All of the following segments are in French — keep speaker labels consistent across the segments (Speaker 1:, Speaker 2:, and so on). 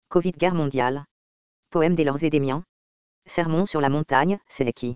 Speaker 1: Covid guerre mondiale. Poème des Leurs Édémiens. Sermon sur la montagne, c'est qui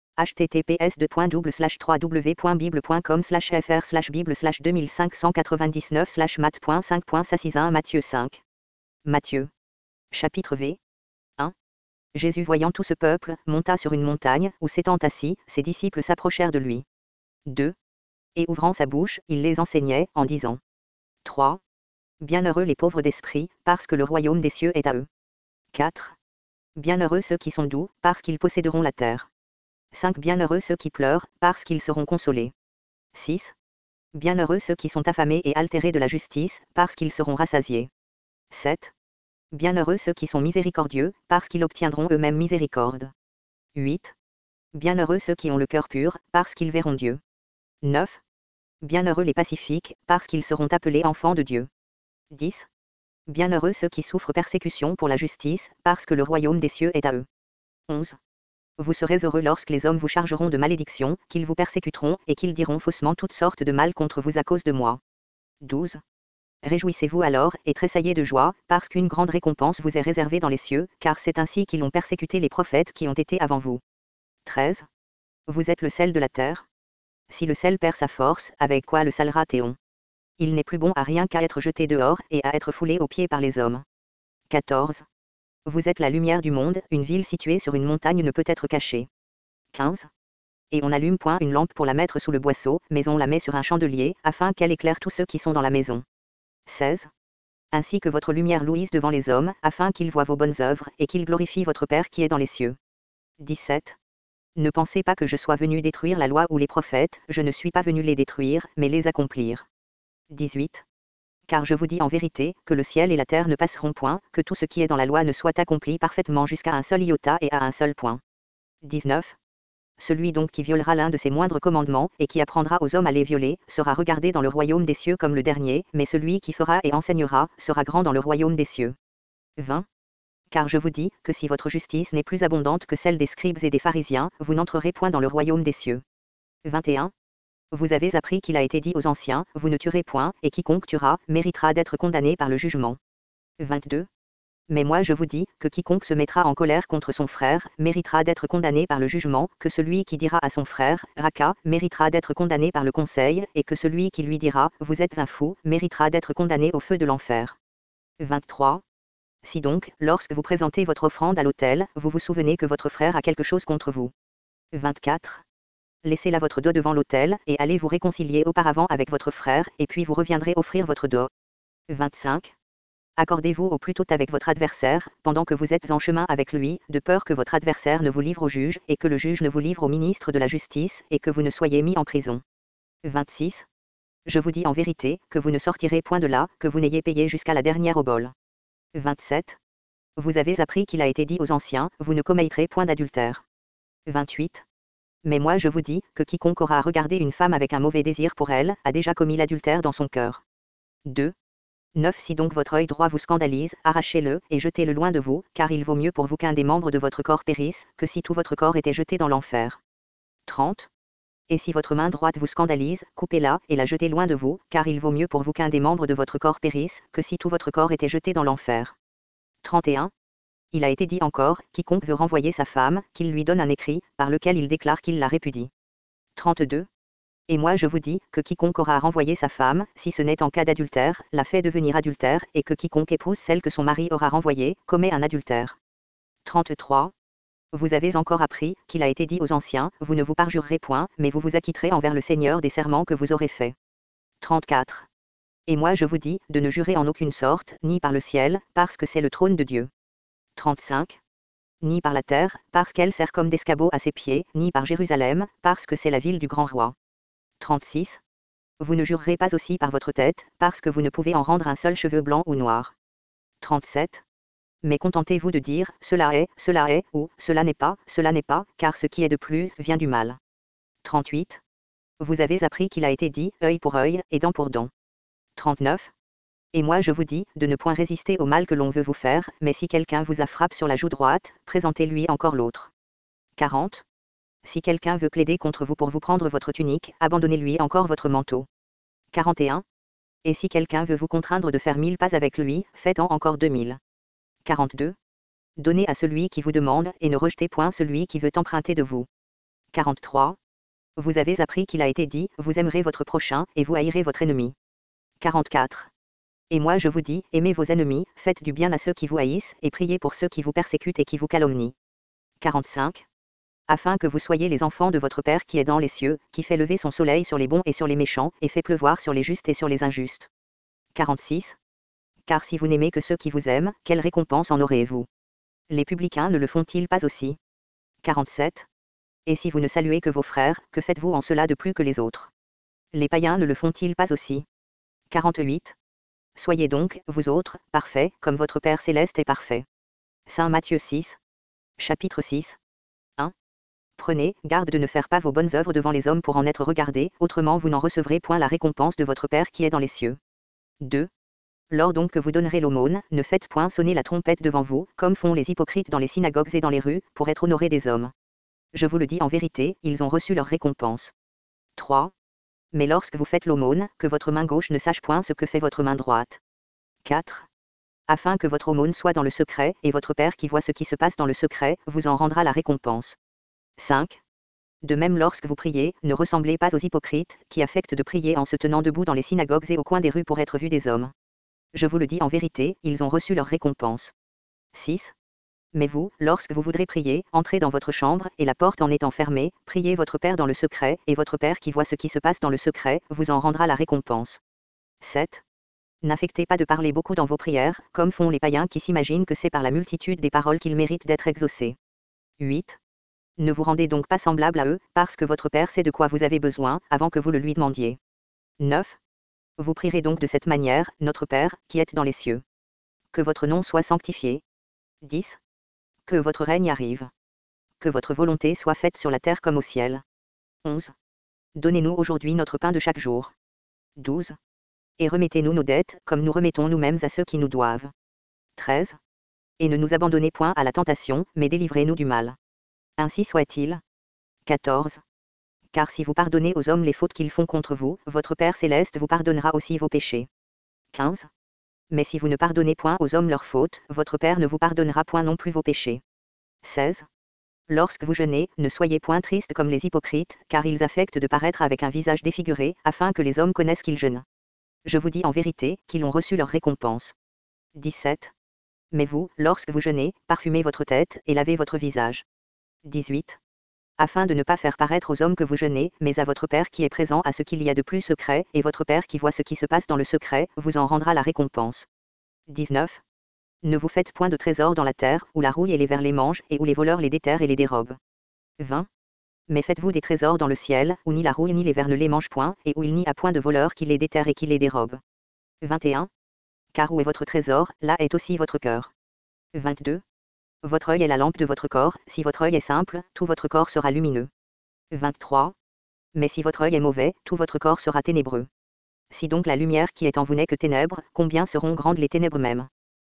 Speaker 1: https://www.bible.com/fr/bible/2599/mat.5.661 Matthieu 5. Matthieu. Chapitre V. 1. Jésus voyant tout ce peuple, monta sur une montagne, où s'étant assis, ses disciples s'approchèrent de lui. 2. Et ouvrant sa bouche, il les enseignait, en disant. 3. Bienheureux les pauvres d'esprit, parce que le royaume des cieux est à eux. 4. Bienheureux ceux qui sont doux, parce qu'ils posséderont la terre. 5. Bienheureux ceux qui pleurent, parce qu'ils seront consolés. 6. Bienheureux ceux qui sont affamés et altérés de la justice, parce qu'ils seront rassasiés. 7. Bienheureux ceux qui sont miséricordieux, parce qu'ils obtiendront eux-mêmes miséricorde. 8. Bienheureux ceux qui ont le cœur pur, parce qu'ils verront Dieu. 9. Bienheureux les pacifiques, parce qu'ils seront appelés enfants de Dieu. 10. Bienheureux ceux qui souffrent persécution pour la justice, parce que le royaume des cieux est à eux. 11. Vous serez heureux lorsque les hommes vous chargeront de malédiction, qu'ils vous persécuteront, et qu'ils diront faussement toutes sortes de mal contre vous à cause de moi. 12. Réjouissez-vous alors, et tressaillez de joie, parce qu'une grande récompense vous est réservée dans les cieux, car c'est ainsi qu'ils ont persécuté les prophètes qui ont été avant vous. 13. Vous êtes le sel de la terre. Si le sel perd sa force, avec quoi le salera-t-on ? Il n'est plus bon à rien qu'à être jeté dehors, et à être foulé aux pieds par les hommes. 14. Vous êtes la lumière du monde, une ville située sur une montagne ne peut être cachée. 15. Et on n'allume point une lampe pour la mettre sous le boisseau, mais on la met sur un chandelier, afin qu'elle éclaire tous ceux qui sont dans la maison. 16. Ainsi que votre lumière luise devant les hommes, afin qu'ils voient vos bonnes œuvres, et qu'ils glorifient votre Père qui est dans les cieux. 17. Ne pensez pas que je sois venu détruire la loi ou les prophètes, je ne suis pas venu les détruire, mais les accomplir. 18. Car je vous dis en vérité, que le ciel et la terre ne passeront point, que tout ce qui est dans la loi ne soit accompli parfaitement jusqu'à un seul iota et à un seul point. 19. Celui donc qui violera l'un de ces moindres commandements, et qui apprendra aux hommes à les violer, sera regardé dans le royaume des cieux comme le dernier, mais celui qui fera et enseignera, sera grand dans le royaume des cieux. 20. Car je vous dis, que si votre justice n'est plus abondante que celle des scribes et des pharisiens, vous n'entrerez point dans le royaume des cieux. 21. Vous avez appris qu'il a été dit aux anciens, vous ne tuerez point, et quiconque tuera, méritera d'être condamné par le jugement. 22. Mais moi je vous dis, que quiconque se mettra en colère contre son frère, méritera d'être condamné par le jugement, que celui qui dira à son frère, Raka, méritera d'être condamné par le conseil, et que celui qui lui dira, vous êtes un fou, méritera d'être condamné au feu de l'enfer. 23. Si donc, lorsque vous présentez votre offrande à l'autel, vous vous souvenez que votre frère a quelque chose contre vous. 24. Laissez là votre dot devant l'autel, et allez vous réconcilier auparavant avec votre frère, et puis vous reviendrez offrir votre dot. 25. Accordez-vous au plus tôt avec votre adversaire, pendant que vous êtes en chemin avec lui, de peur que votre adversaire ne vous livre au juge, et que le juge ne vous livre au ministre de la justice, et que vous ne soyez mis en prison. 26. Je vous dis en vérité, que vous ne sortirez point de là, que vous n'ayez payé jusqu'à la dernière obole. 27. Vous avez appris qu'il a été dit aux anciens, vous ne commettrez point d'adultère. 28. Mais moi je vous dis, que quiconque aura regardé une femme avec un mauvais désir pour elle, a déjà commis l'adultère dans son cœur. 2. 9. Si donc votre œil droit vous scandalise, arrachez-le, et jetez-le loin de vous, car il vaut mieux pour vous qu'un des membres de votre corps périsse, que si tout votre corps était jeté dans l'enfer. 30. Et si votre main droite vous scandalise, coupez-la, et la jetez loin de vous, car il vaut mieux pour vous qu'un des membres de votre corps périsse, que si tout votre corps était jeté dans l'enfer. 31. Il a été dit encore, quiconque veut renvoyer sa femme, qu'il lui donne un écrit, par lequel il déclare qu'il la répudie. 32. Et moi je vous dis, que quiconque aura renvoyé sa femme, si ce n'est en cas d'adultère, la fait devenir adultère, et que quiconque épouse celle que son mari aura renvoyée, commet un adultère. 33. Vous avez encore appris, qu'il a été dit aux anciens, vous ne vous parjurerez point, mais vous vous acquitterez envers le Seigneur des serments que vous aurez faits. 34. Et moi je vous dis, de ne jurer en aucune sorte, ni par le ciel, parce que c'est le trône de Dieu. 35. Ni par la terre, parce qu'elle sert comme d'escabeau à ses pieds, ni par Jérusalem, parce que c'est la ville du grand roi. 36. Vous ne jurerez pas aussi par votre tête, parce que vous ne pouvez en rendre un seul cheveu blanc ou noir. 37. Mais contentez-vous de dire, cela est, ou, cela n'est pas, car ce qui est de plus, vient du mal. 38. Vous avez appris qu'il a été dit, œil pour œil, et dent pour dent. 39. Et moi je vous dis, de ne point résister au mal que l'on veut vous faire, mais si quelqu'un vous a frappé sur la joue droite, présentez-lui encore l'autre. 40. Si quelqu'un veut plaider contre vous pour vous prendre votre tunique, abandonnez-lui encore votre manteau. 41. Et si quelqu'un veut vous contraindre de faire 1000 pas avec lui, faites-en encore 2000. 42. Donnez à celui qui vous demande, et ne rejetez point celui qui veut emprunter de vous. 43. Vous avez appris qu'il a été dit, vous aimerez votre prochain, et vous haïrez votre ennemi. 44. Et moi je vous dis, aimez vos ennemis, faites du bien à ceux qui vous haïssent, et priez pour ceux qui vous persécutent et qui vous calomnient. 45. Afin que vous soyez les enfants de votre Père qui est dans les cieux, qui fait lever son soleil sur les bons et sur les méchants, et fait pleuvoir sur les justes et sur les injustes. 46. Car si vous n'aimez que ceux qui vous aiment, quelle récompense en aurez-vous? Les publicains ne le font-ils pas aussi? 47. Et si vous ne saluez que vos frères, que faites-vous en cela de plus que les autres? Les païens ne le font-ils pas aussi? 48. Soyez donc, vous autres, parfaits, comme votre Père céleste est parfait. Saint Matthieu 6. Chapitre 6. 1. Prenez garde de ne faire pas vos bonnes œuvres devant les hommes pour en être regardés, autrement vous n'en recevrez point la récompense de votre Père qui est dans les cieux. 2. Lors donc que vous donnerez l'aumône, ne faites point sonner la trompette devant vous, comme font les hypocrites dans les synagogues et dans les rues, pour être honorés des hommes. Je vous le dis en vérité, ils ont reçu leur récompense. 3. Mais lorsque vous faites l'aumône, que votre main gauche ne sache point ce que fait votre main droite. 4. Afin que votre aumône soit dans le secret, et votre Père qui voit ce qui se passe dans le secret, vous en rendra la récompense. 5. De même lorsque vous priez, ne ressemblez pas aux hypocrites, qui affectent de prier en se tenant debout dans les synagogues et au coin des rues pour être vus des hommes. Je vous le dis en vérité, ils ont reçu leur récompense. 6. Mais vous, lorsque vous voudrez prier, entrez dans votre chambre, et la porte en étant fermée, priez votre Père dans le secret, et votre Père qui voit ce qui se passe dans le secret, vous en rendra la récompense. 7. N'affectez pas de parler beaucoup dans vos prières, comme font les païens qui s'imaginent que c'est par la multitude des paroles qu'ils méritent d'être exaucés. 8. Ne vous rendez donc pas semblable à eux, parce que votre Père sait de quoi vous avez besoin, avant que vous le lui demandiez. 9. Vous prierez donc de cette manière, Notre Père, qui êtes dans les cieux. Que votre nom soit sanctifié. 10. Que votre règne arrive. Que votre volonté soit faite sur la terre comme au ciel. 11. Donnez-nous aujourd'hui notre pain de chaque jour. 12. Et remettez-nous nos dettes, comme nous remettons nous-mêmes à ceux qui nous doivent. 13. Et ne nous abandonnez point à la tentation, mais délivrez-nous du mal. Ainsi soit-il. 14. Car si vous pardonnez aux hommes les fautes qu'ils font contre vous, votre Père céleste vous pardonnera aussi vos péchés. 15. Mais si vous ne pardonnez point aux hommes leurs fautes, votre Père ne vous pardonnera point non plus vos péchés. 16. Lorsque vous jeûnez, ne soyez point tristes comme les hypocrites, car ils affectent de paraître avec un visage défiguré, afin que les hommes connaissent qu'ils jeûnent. Je vous dis en vérité, qu'ils ont reçu leur récompense. 17. Mais vous, lorsque vous jeûnez, parfumez votre tête, et lavez votre visage. 18. Afin de ne pas faire paraître aux hommes que vous jeûnez, mais à votre Père qui est présent à ce qu'il y a de plus secret, et votre Père qui voit ce qui se passe dans le secret, vous en rendra la récompense. 19. Ne vous faites point de trésor dans la terre, où la rouille et les vers les mangent, et où les voleurs les déterrent et les dérobent. 20. Mais faites-vous des trésors dans le ciel, où ni la rouille ni les vers ne les mangent point, et où il n'y a point de voleurs qui les déterrent et qui les dérobent. 21. Car où est votre trésor, là est aussi votre cœur. 22. Votre œil est la lampe de votre corps, si votre œil est simple, tout votre corps sera lumineux. 23. Mais si votre œil est mauvais, tout votre corps sera ténébreux. Si donc la lumière qui est en vous n'est que ténèbres, combien seront grandes les ténèbres mêmes.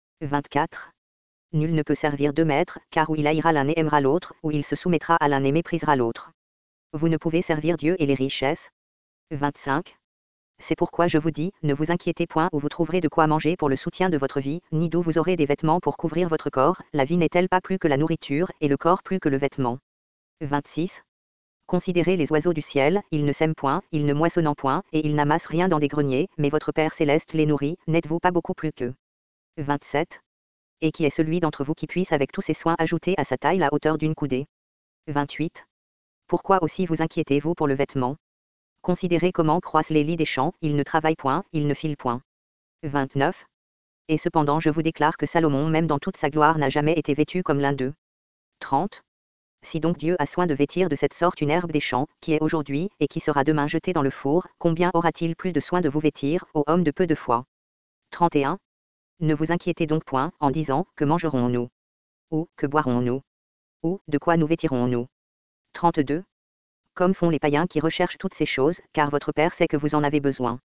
Speaker 1: 24. Nul ne peut servir deux maîtres, car où il haïra l'un et aimera l'autre, ou il se soumettra à l'un et méprisera l'autre. Vous ne pouvez servir Dieu et les richesses. 25. C'est pourquoi je vous dis, ne vous inquiétez point où vous trouverez de quoi manger pour le soutien de votre vie, ni d'où vous aurez des vêtements pour couvrir votre corps, la vie n'est-elle pas plus que la nourriture, et le corps plus que le vêtement. 26. Considérez les oiseaux du ciel, ils ne sèment point, ils ne moissonnent point, et ils n'amassent rien dans des greniers, mais votre Père céleste les nourrit, n'êtes-vous pas beaucoup plus qu'eux? 27. Et qui est celui d'entre vous qui puisse avec tous ses soins ajouter à sa taille la hauteur d'une coudée? 28. Pourquoi aussi vous inquiétez-vous pour le vêtement? Considérez comment croissent les lys des champs, ils ne travaillent point, ils ne filent point. 29. Et cependant je vous déclare que Salomon même dans toute sa gloire n'a jamais été vêtu comme l'un d'eux. 30. Si donc Dieu a soin de vêtir de cette sorte une herbe des champs, qui est aujourd'hui, et qui sera demain jetée dans le four, combien aura-t-il plus de soin de vous vêtir, ô homme de peu de foi? 31. Ne vous inquiétez donc point, en disant, que mangerons-nous? Ou, que boirons-nous? Ou, de quoi nous vêtirons-nous? 32. Comme font les païens qui recherchent toutes ces choses, car votre Père sait que vous en avez besoin.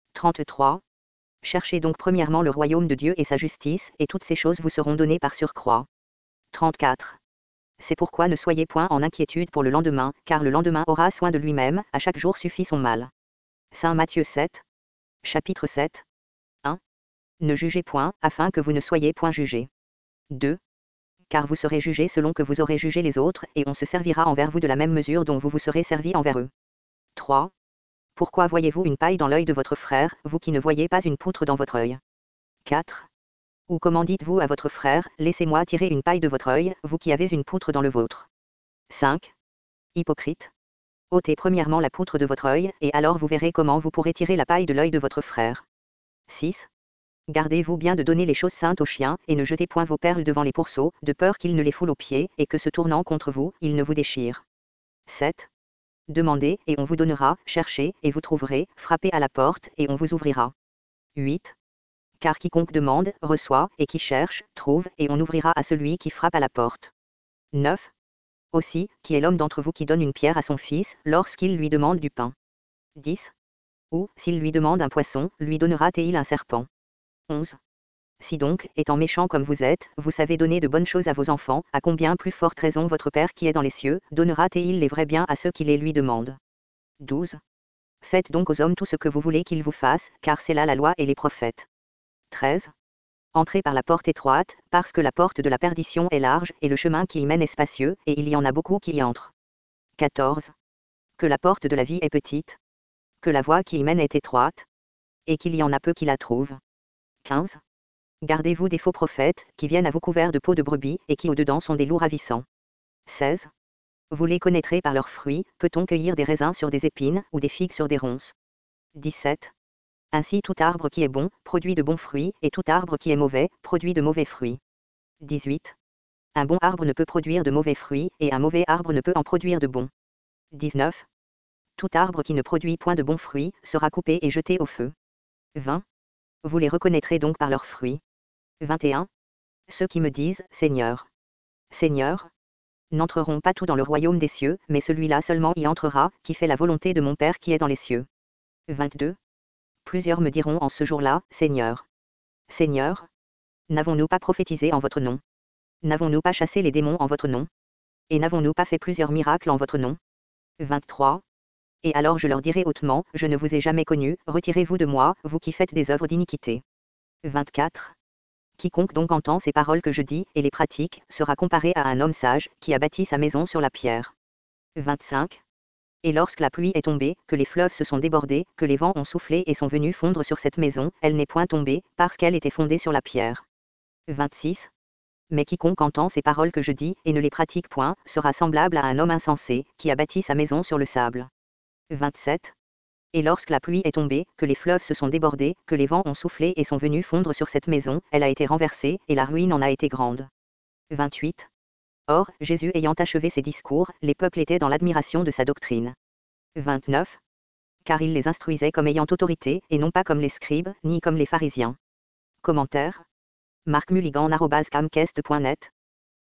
Speaker 1: 33. Cherchez donc premièrement le royaume de Dieu et sa justice, et toutes ces choses vous seront données par surcroît. 34. C'est pourquoi ne soyez point en inquiétude pour le lendemain, car le lendemain aura soin de lui-même, à chaque jour suffit son mal. Saint Matthieu 7. Chapitre 7. 1. Ne jugez point, afin que vous ne soyez point jugés. 2. Car vous serez jugés selon que vous aurez jugé les autres, et on se servira envers vous de la même mesure dont vous vous serez servis envers eux. 3. Pourquoi voyez-vous une paille dans l'œil de votre frère, vous qui ne voyez pas une poutre dans votre œil? 4. Ou comment dites-vous à votre frère, laissez-moi tirer une paille de votre œil, vous qui avez une poutre dans le vôtre? 5. Hypocrite. ôtez premièrement la poutre de votre œil, et alors vous verrez comment vous pourrez tirer la paille de l'œil de votre frère. 6. Gardez-vous bien de donner les choses saintes aux chiens, et ne jetez point vos perles devant les pourceaux, de peur qu'ils ne les foulent aux pieds, et que se tournant contre vous, ils ne vous déchirent. 7. Demandez, et on vous donnera, cherchez, et vous trouverez, frappez à la porte, et on vous ouvrira. 8. Car quiconque demande, reçoit, et qui cherche, trouve, et on ouvrira à celui qui frappe à la porte. 9. Aussi, qui est l'homme d'entre vous qui donne une pierre à son fils, lorsqu'il lui demande du pain? 10. Ou, s'il lui demande un poisson, lui donnera-t-il un serpent? 11. Si donc, étant méchant comme vous êtes, vous savez donner de bonnes choses à vos enfants, à combien plus forte raison votre Père qui est dans les cieux, donnera-t-il les vrais biens à ceux qui les lui demandent? 12. Faites donc aux hommes tout ce que vous voulez qu'ils vous fassent, car c'est là la loi et les prophètes. 13. Entrez par la porte étroite, parce que la porte de la perdition est large, et le chemin qui y mène est spacieux, et il y en a beaucoup qui y entrent. 14. Que la porte de la vie est petite, que la voie qui y mène est étroite, et qu'il y en a peu qui la trouvent. 15. Gardez-vous des faux prophètes, qui viennent à vous couverts de peau de brebis, et qui au-dedans sont des loups ravissants. 16. Vous les connaîtrez par leurs fruits, peut-on cueillir des raisins sur des épines, ou des figues sur des ronces? 17. Ainsi tout arbre qui est bon, produit de bons fruits, et tout arbre qui est mauvais, produit de mauvais fruits. 18. Un bon arbre ne peut produire de mauvais fruits, et un mauvais arbre ne peut en produire de bons. 19. Tout arbre qui ne produit point de bons fruits, sera coupé et jeté au feu. 20. Vous les reconnaîtrez donc par leurs fruits. 21. Ceux qui me disent, Seigneur, Seigneur, n'entreront pas tous dans le royaume des cieux, mais celui-là seulement y entrera, qui fait la volonté de mon Père qui est dans les cieux. 22. Plusieurs me diront en ce jour-là, Seigneur, Seigneur, n'avons-nous pas prophétisé en votre nom? N'avons-nous pas chassé les démons en votre nom? Et n'avons-nous pas fait plusieurs miracles en votre nom? 23. Et alors je leur dirai hautement, je ne vous ai jamais connu, retirez-vous de moi, vous qui faites des œuvres d'iniquité. 24. Quiconque donc entend ces paroles que je dis, et les pratique, sera comparé à un homme sage, qui a bâti sa maison sur la pierre. 25. Et lorsque la pluie est tombée, que les fleuves se sont débordés, que les vents ont soufflé et sont venus fondre sur cette maison, elle n'est point tombée, parce qu'elle était fondée sur la pierre. 26. Mais quiconque entend ces paroles que je dis, et ne les pratique point, sera semblable à un homme insensé, qui a bâti sa maison sur le sable. 27. Et lorsque la pluie est tombée, que les fleuves se sont débordés, que les vents ont soufflé et sont venus fondre sur cette maison, elle a été renversée, et la ruine en a été grande. 28. Or, Jésus ayant achevé ses discours, les peuples étaient dans l'admiration de sa doctrine. 29. Car il les instruisait comme ayant autorité, et non pas comme les scribes, ni comme les pharisiens. Commentaire. Marc Mulligan @camcast.net